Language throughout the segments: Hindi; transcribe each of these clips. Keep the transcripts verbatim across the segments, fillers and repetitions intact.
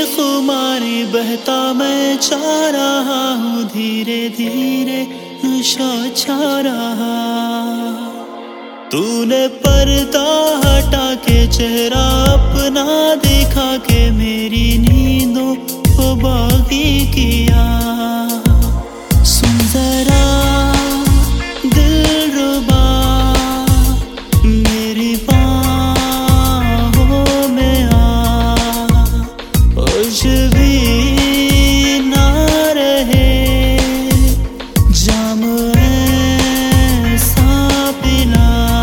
खुमारी बहता मैं जा रहा हूँ, धीरे धीरे नशा छा रहा। तूने पर्दा हटा के चेहरा अपना दिखा के मेरी नींदों को बागी किया। सुन जरा दिलरुबा मेरी बाहों में आ, कुछ भी ना रहे जाम ऐसा पिला।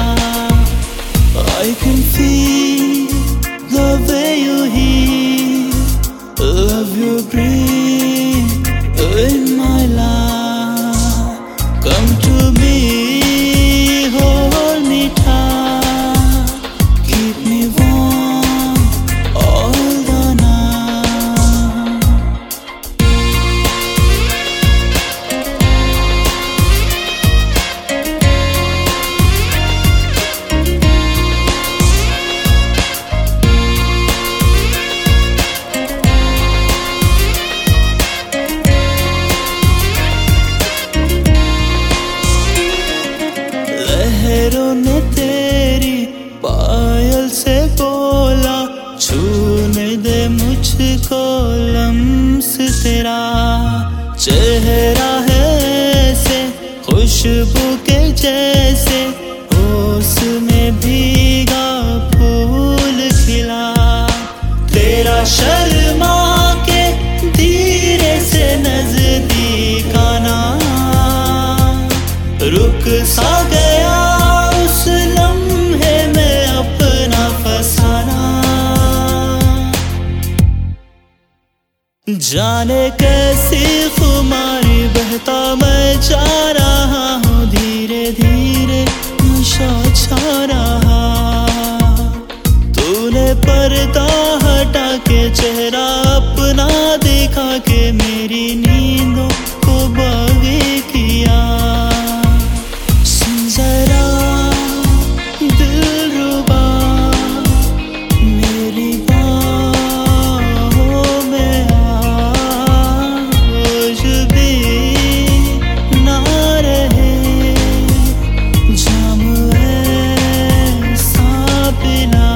I can feel the way you heal, love you bring in my life. Come to me, hold me tight, keep me warm all the night. लहरों ने तेरी पायल से बोला, छूने दे मुझको लम्स तेरा। चेहरा है ऐसे खुशबू के जैसे, होश में भीगा फूल खिला। तेरा शर्मा के धीरे से नजदीक आना, रुक सा गया उस लम्हे में अपना फसाना। जाने कैसी खुमारी बहता मैं जा रहा हूँ, धीरे धीरे नशा छा रहा। तूने पर्दा हटा के चेहरा अपना दिखा के मेरी नींदों को बागी किया। जरा दिलरुबा मेरी बाहों में आ, कुछ भी ना रहे जाम ऐसा पिला।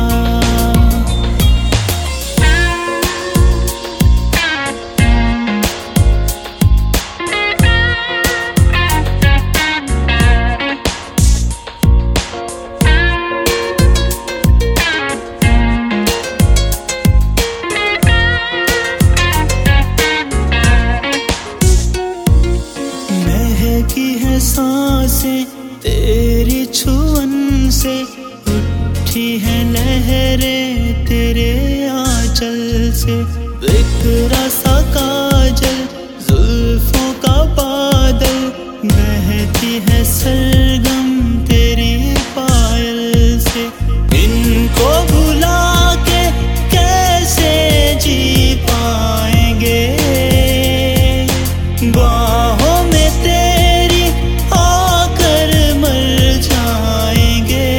महकी है सांसें तेरी छुअन से, उठी है लहरें तेरे आंचल से। बिखरा सा काजल जुल्फों का बादल, बहती है सरगम तेरी पायल से। इनको भुला के कैसे जी पाएंगे, बाहों में तेरी आकर मर जाएंगे।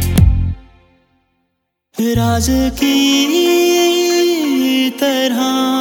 राज की तरह